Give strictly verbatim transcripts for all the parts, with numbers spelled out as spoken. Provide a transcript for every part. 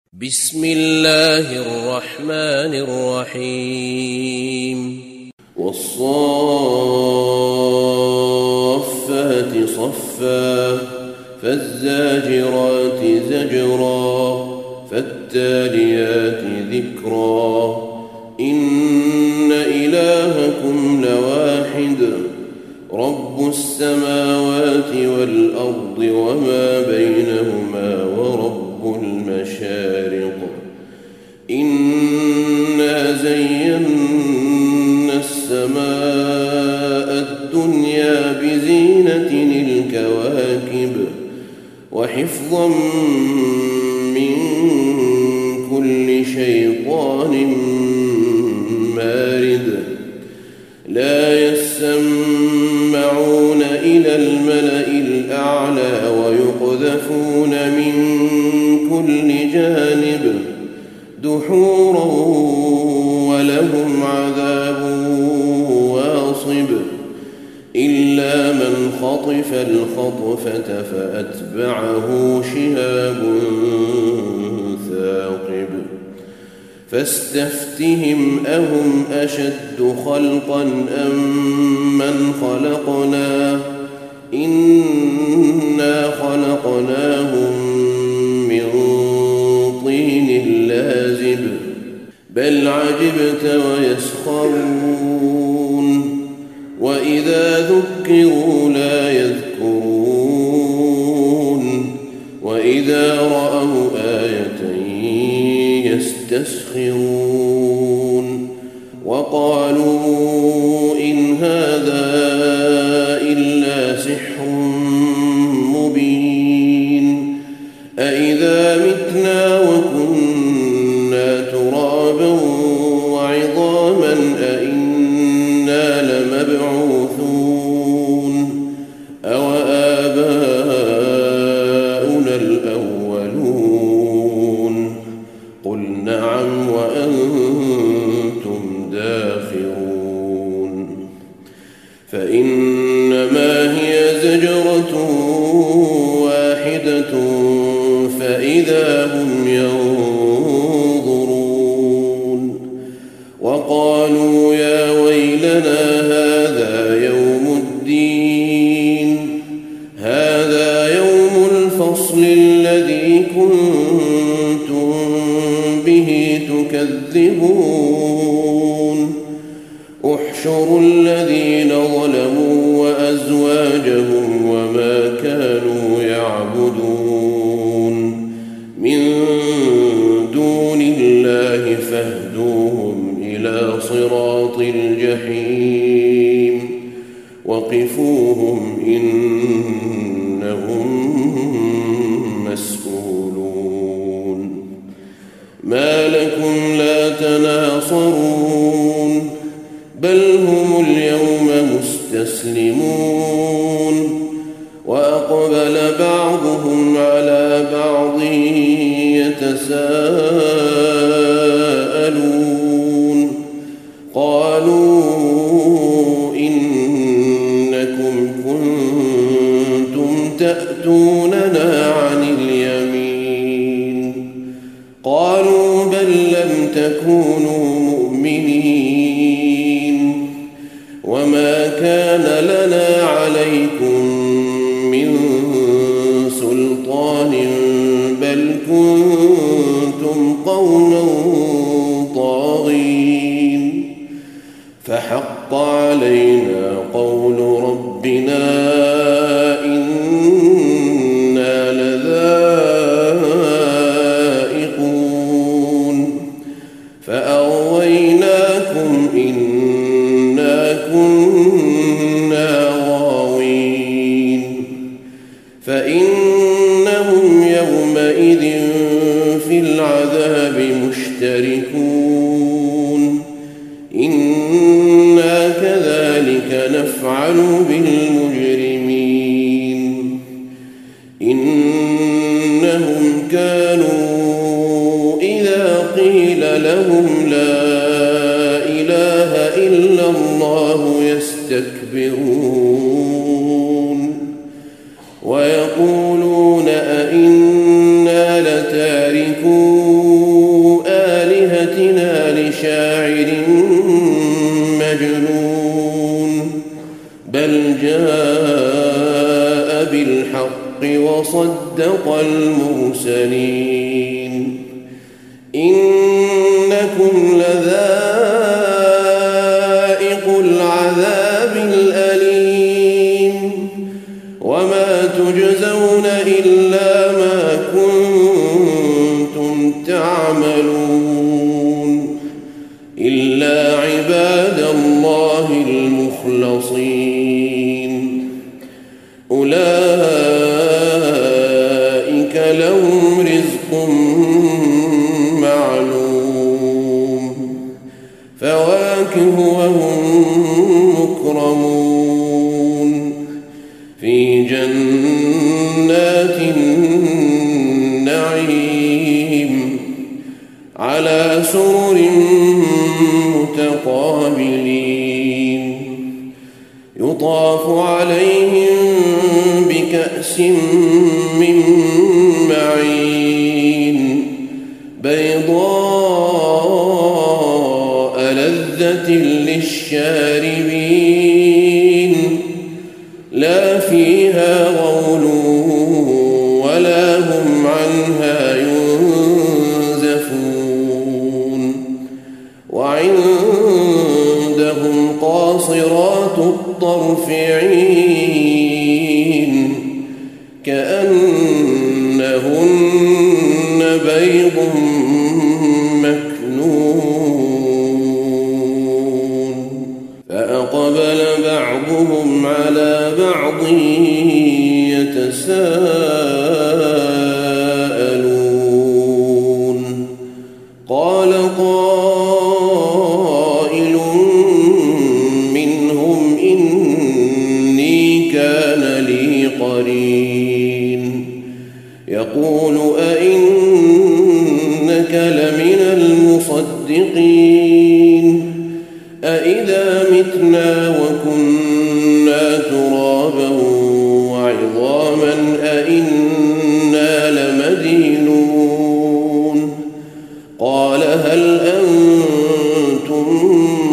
بسم الله الرحمن الرحيم والصافات صفا فالزاجرات زجرا فالتاليات ذكرا إن إلهكم لواحد رب السماوات والأرض وما بينهما ورب المشارق إنا زينا السماء الدنيا بزينة الكواكب وحفظا من كل شيطان مارد لا يسمعون إلى الملأ الأعلى ويقذفون من كل جانب دحورا ولهم عذاب واصب إلا من خطف الخطفة فأتبعه شهاب ثاقب فاستفتهم أهم أشد خلقا أم من خلقنا إنا خلقناهم من طين لازب بل عجبت ويسخرون وإذا ذكروا لا يذكرون وإذا رأوا آية يستسخرون وقالوا إن هذا إلا سحر مبين أإذا متنا وكنا ترابا وعظاما أإنا لمبعوثون أوآباؤنا الأولون قل نعم وأنتم داخرون فإنما هي زجرة واحدة فإذا هم ينظرون وقالوا يا ويلنا هذا يوم الدين هذا يوم الفصل الذي كنتم به تكذبون احشروا الذين ظلموا وأزواجهم وما كانوا يعبدون من دون الله فاهدوهم إلى صراط الجحيم وقفوهم إنهم مسؤولون ما لكم لا تناصرون بل هم اليوم مستسلمون وأقبل بعضهم على بعض يتساءلون قالوا إنكم كنتم تأتوننا عن اليمين قالوا بل لم تكونوا مؤمنين وما كان لنا عليكم من سلطان بل كنتم قوما طاغين فحق علينا قول ربنا إنا لذائقون فأغويناكم إنا كنا غاوين فإنهم يومئذ في العذاب مشتركون إنا كذلك نفعل بالمجرمين إنهم كانوا إذا قيل لهم لا إله إلا الله يستكبرون ويقولون أئنا لتاركون آلهتنا لشاعر مجنون بل جاء بالحق وصدق المرسلين إنكم لذائق العذاب الأليم وما تجزون إلا ما كنتم تعملون إلا عباد الله المخلصين أولئك لهم رزق معلوم فواكه وهم مكرمون في جنات النعيم على سرر متقابلين يطاف عليهم بكأس من معين بيضاء لذة للشاربين لا فيها غول ولا هم عنها ينزفون وعندهم قاصرات الطرف عين كأنهن بيض مكنون فأقبل بعضهم على بعض يتساءلون قال قائل منهم إني كان لي قرين يقول أئنك لمن المصدقين أئذا متنا وكنا ترابا وعظاما أئنا لمدينون قال هل أنتم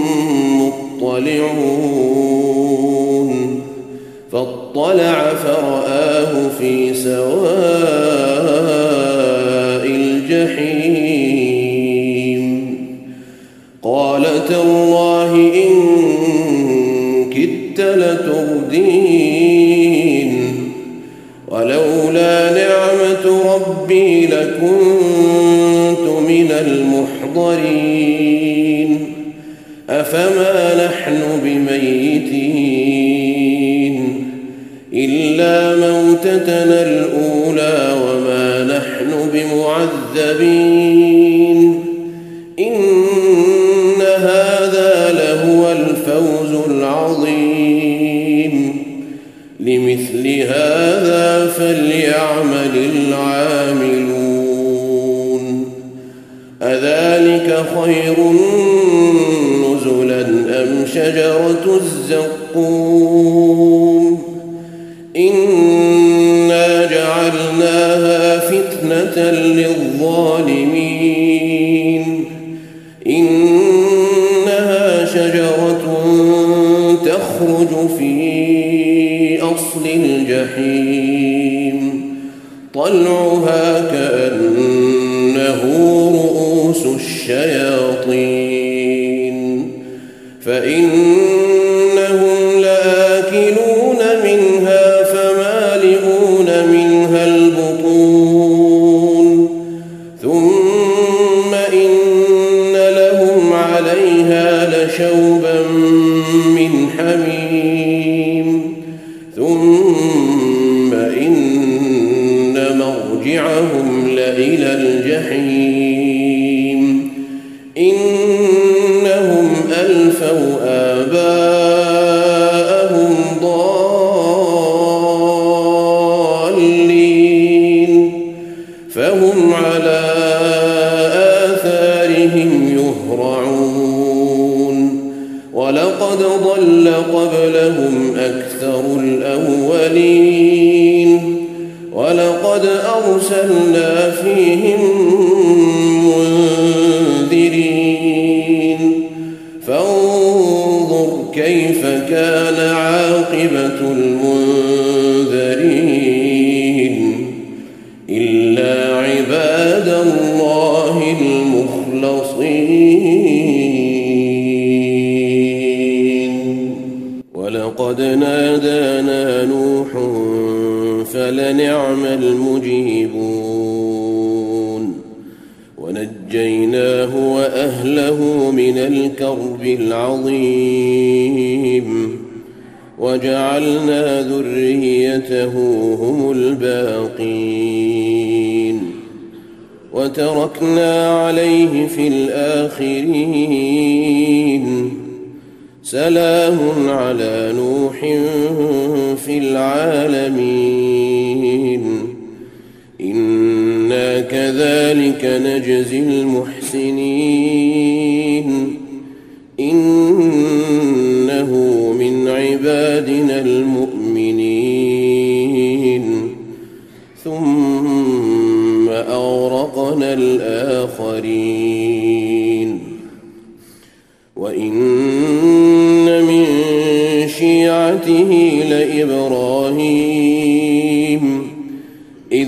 مطلعون فاطلع فرآه في سواء الجحيم قال تالله إن كدت لتردين ولولا نعمة ربي لكنت من المحضرين أفما نحن بميتين إلا موتتنا الأولى وما نحن بمعذبين إن هذا لهو الفوز العظيم لمثل هذا فليعمل العاملون أذلك خير نزلا أم شجرة الزقوم إنا جعلناها فتنة للظالمين إنها شجرة تخرج في أصل الجحيم طلعها كأنه رؤوس الشياطين فإنهم لآكلون منها فمالئون منها البطون ثم إن لهم عليها لشوبا من حميم ثم إن مرجعهم لإلى الجحيم إنهم ألفوا آباءهم ضالين فهم على آثارهم يهرعون ولقد ضل قبلهم أكثر الأولين ولقد أرسلنا فيهم المخلصين ولقد نادانا نوح فلنعم المجيبون ونجيناه وأهله من الكرب العظيم وجعلنا ذريته هم الباقين وتركنا عليه في الآخرين سلام على نوح في العالمين إنا كذلك نجزي المحسنين إنه من عبادنا المؤمنين ثم أغرقنا الآخرين وإن من شيعته لإبراهيم إذ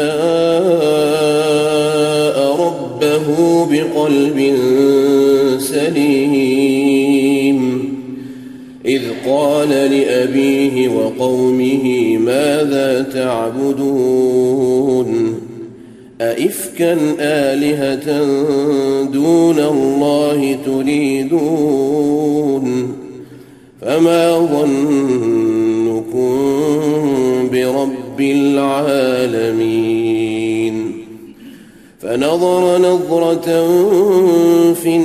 جاء ربه بقلب سليم إذ قال لأبيه وقومه ماذا تعبدون أئفكا آلهة دون الله تريدون فما ظنكم برب العالمين فنظر نظرة في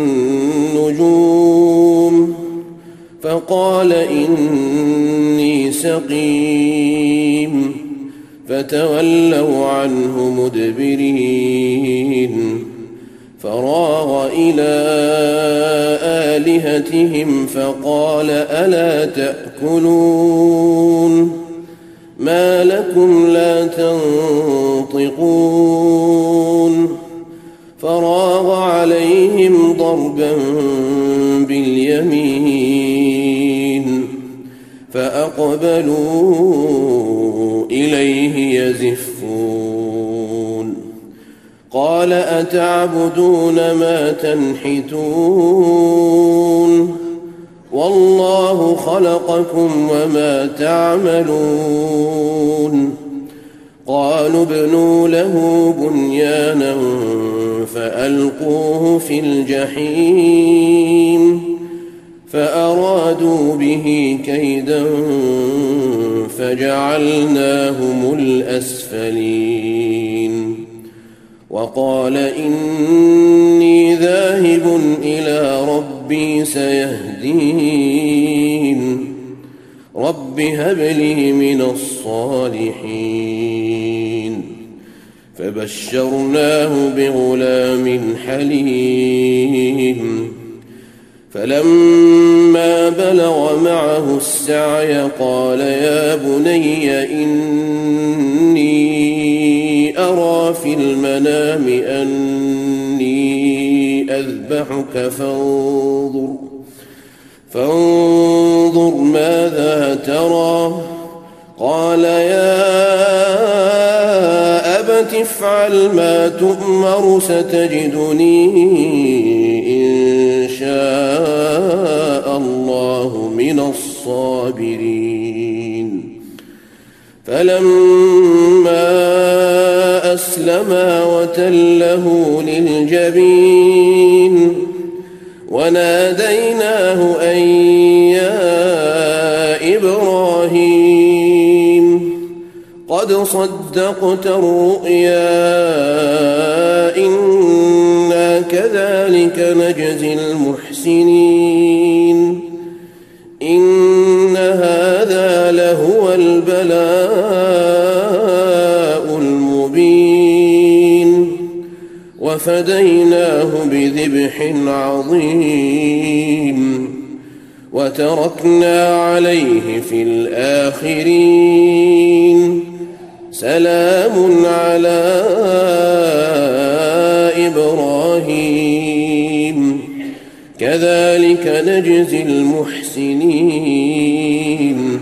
النجوم فقال إني سقيم فتولوا عنه مدبرين فراغ إلى آلهتهم فقال ألا تأكلون ما لكم لا تنطقون فراغ عليهم ضربا باليمين فأقبلوا إليه يزفون قال أتعبدون ما تنحتون والله خلقكم وما تعملون قالوا ابنوا له بنيانا فألقوه في الجحيم فأرادوا به كيدا فجعلناهم الأسفلين وقال إني ذاهب إلى ربي سيهدين رب هب لي من الصالحين فبشرناه بغلام حليم فلما بلغ معه السعي قال يا بني إني أرى في المنام أني أذبحك فانظر فانظر ماذا ترى قال يا أبت افعل ما تؤمر ستجدني إن شاء الله من الصابرين فلما أسلما وتله للجبين وناديناه أن يا إبراهيم قد صدقت الرؤيا إنا كذلك نجزي المحسنين إن هذا لهو البلاء المبين وفديناه بذبح عظيم وتركنا عليه في الآخرين سلام على إبراهيم كذلك نجزي المحسنين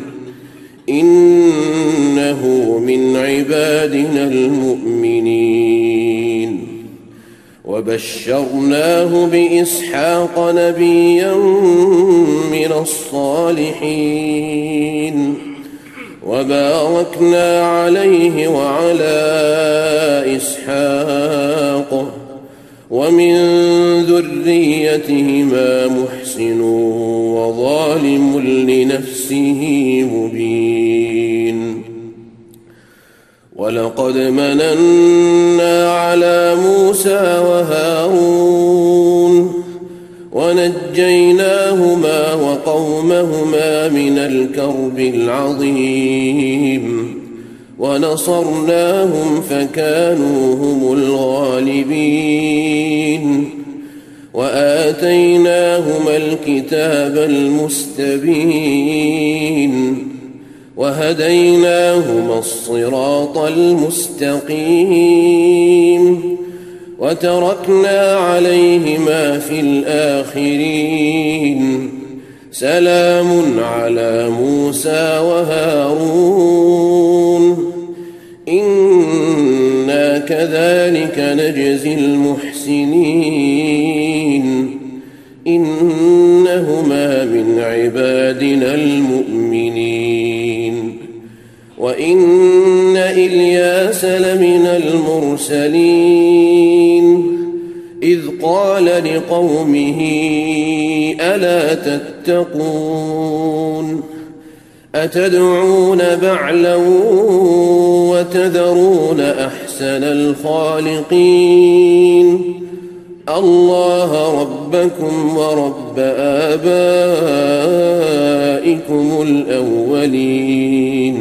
إنه من عبادنا المؤمنين وبشرناه بإسحاق نبيا من الصالحين وباركنا عليه وعلى إسحاق ومن ذريتهما محسن وظالم لنفسه مبين. ولقد مننا على موسى وهارون ونجيناهما وقومهما من الكرب العظيم ونصرناهم فكانوا هم الغالبين وآتيناهما الكتاب المستبين وهديناهما الصراط المستقيم وتركنا عليهما في الآخرين سلام على موسى وهارون إنا كذلك نجزي المحسنين إنهما من عبادنا المؤمنين. وإن إلياس لمن المرسلين إذ قال لقومه ألا تتقون أتدعون بعلا وتذرون أحسن الخالقين الله ربكم ورب آبائكم الأولين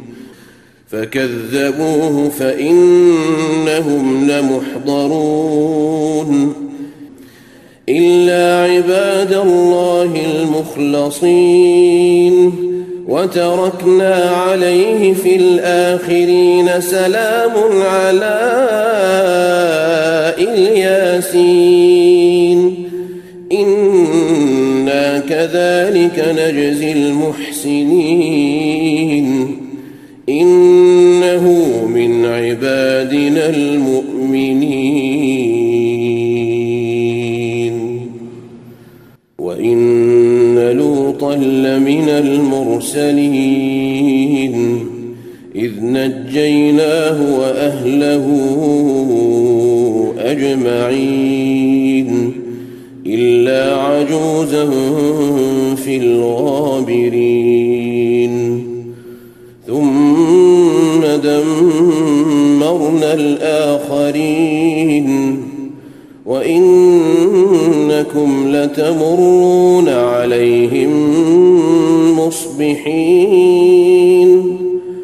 فكذبوه فإنهم لمحضرون إلا عباد الله المخلصين وتركنا عليه في الآخرين سلام على الياسين إنا كذلك نجزي المحسنين إنه من عبادنا المؤمنين. وإن لوطا لمن المرسلين إذ نجيناه وأهله أجمعين إلا عجوزا في الغابرين ثم دمرنا الآخرين وإنكم لتمرون عليهم مصبحين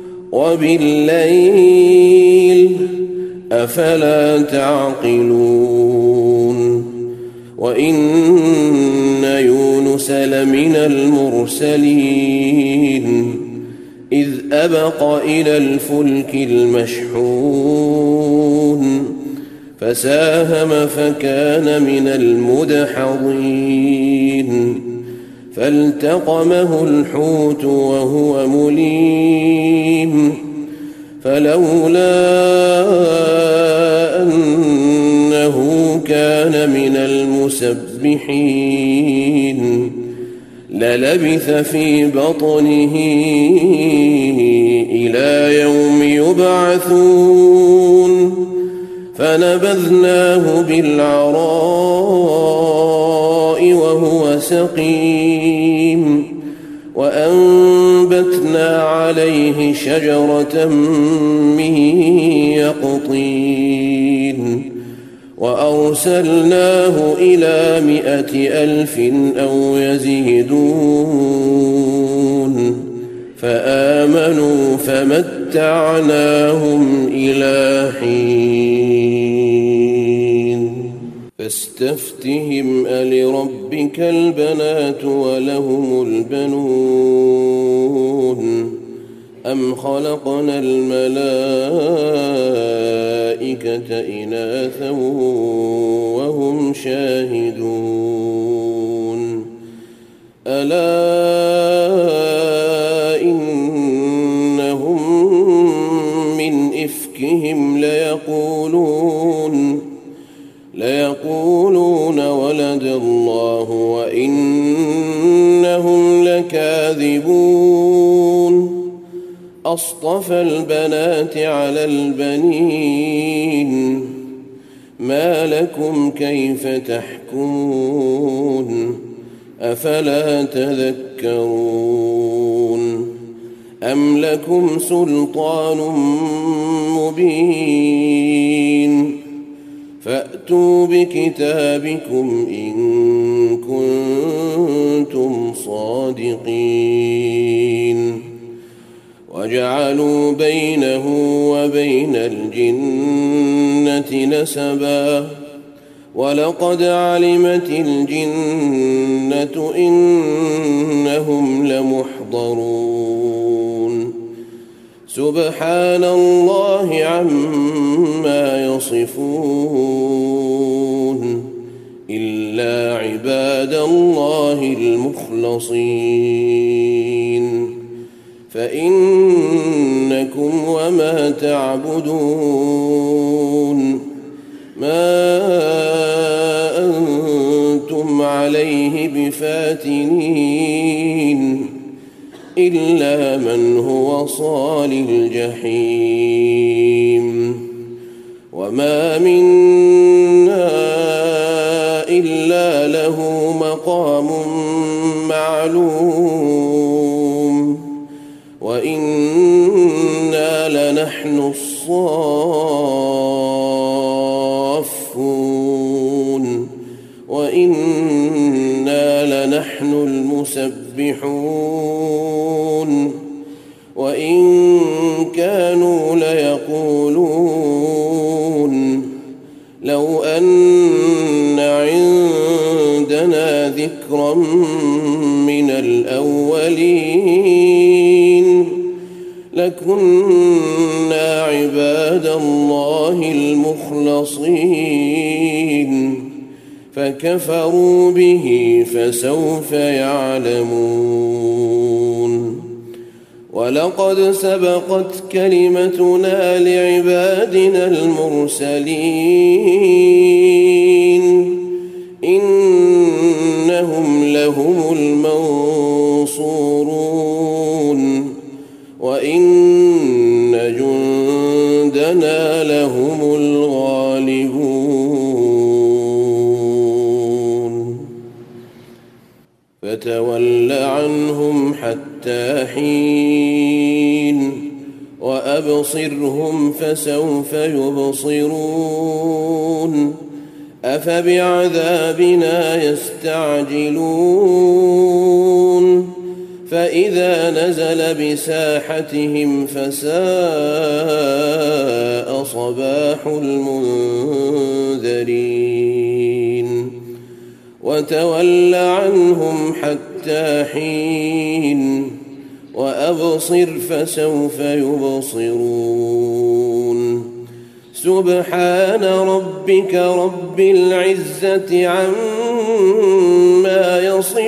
وبالليل أفلا تعقلون. وإن يونس لمن المرسلين إذ أبق إلى الفلك المشحون فساهم فكان من المدحضين فالتقمه الحوت وهو مليم فلولا أنه كان من المسبحين للبث في بطنه إلى يوم يبعثون فنبذناه بالعراء وهو سقيم وأنبتنا عليه شجرة من يقطين وأرسلناه إلى مائة ألف أو يزيدون فآمنوا فمتعناهم إلى حين. فاستفتهم ألربك البنات ولهم البنون أم خلقنا الملائكة إناثا وهم شاهدون ألا إنهم من إفكهم ليقولون ليقولون ولد الله وإنهم لكاذبون أصطفى البنات على البنين ما لكم كيف تحكمون أفلا تذكرون أم لكم سلطان مبين فأتوا بكتابكم إن كنتم صادقين وجعلوا بينه وبين الجنة نسبا ولقد علمت الجنة إنهم لمحضرون سبحان الله عما يصفون إلا عباد الله المخلصين فإنكم وما تعبدون ما أنتم عليه بفاتنين إلا من هو صال الجحيم وما منا إلا له مقام معلوم وإنا لنحن الصافون وإنا لنحن المسبحون وإن كانوا ليقولون لو أن عندنا ذكرا من الأولين لكنا عباد الله المخلصين فكفروا به فسوف يعلمون ولقد سبقت كلمتنا لعبادنا المرسلين إنهم لهم المنصورون وإن جندنا لهم الغالبون فتول عنهم حتى حين وأبصرهم فسوف يبصرون أفبعذابنا يستعجلون فإذا نزل بساحتهم فساء صباح المنذرين وتول عنهم حتى حين وأبصر فسوف يبصرون سبحان ربك رب العزة عما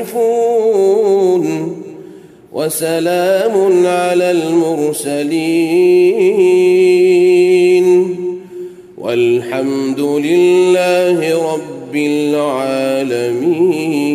يصفون وسلام على المرسلين والحمد لله رب العالمين.